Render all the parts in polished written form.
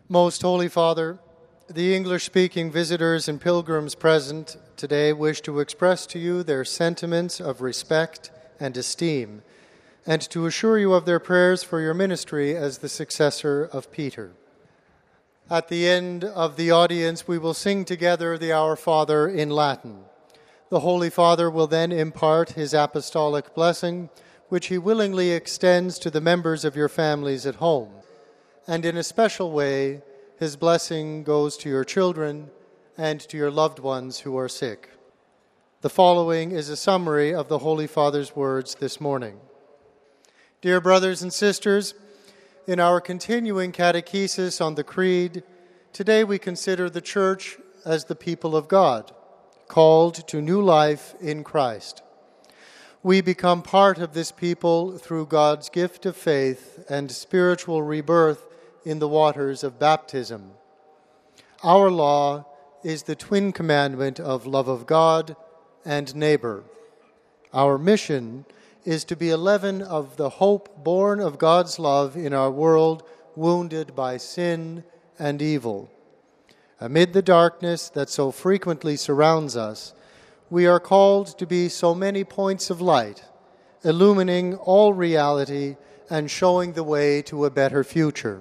Most Holy Father, the English-speaking visitors and pilgrims present today wish to express to you their sentiments of respect and esteem, and to assure you of their prayers for your ministry as the successor of Peter. At the end of the audience, we will sing together the Our Father in Latin. The Holy Father will then impart his apostolic blessing, which he willingly extends to the members of your families at home. And in a special way, his blessing goes to your children and to your loved ones who are sick. The following is a summary of the Holy Father's words this morning. Dear brothers and sisters, in our continuing catechesis on the Creed, today we consider the Church as the people of God, called to new life in Christ. We become part of this people through God's gift of faith and spiritual rebirth in the waters of baptism. Our law is the twin commandment of love of God and neighbor. Our mission is to be a leaven of the hope born of God's love in our world wounded by sin and evil. Amid the darkness that so frequently surrounds us, we are called to be so many points of light, illumining all reality and showing the way to a better future.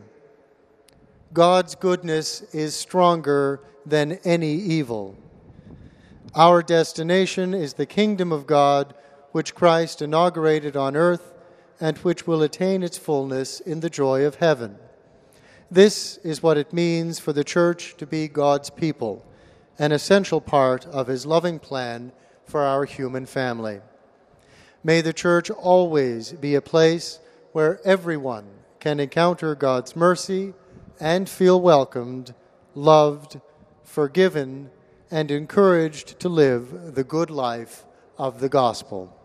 God's goodness is stronger than any evil. Our destination is the kingdom of God, which Christ inaugurated on earth and which will attain its fullness in the joy of heaven. This is what it means for the Church to be God's people, an essential part of his loving plan for our human family. May the Church always be a place where everyone can encounter God's mercy and feel welcomed, loved, forgiven, and encouraged to live the good life of the gospel.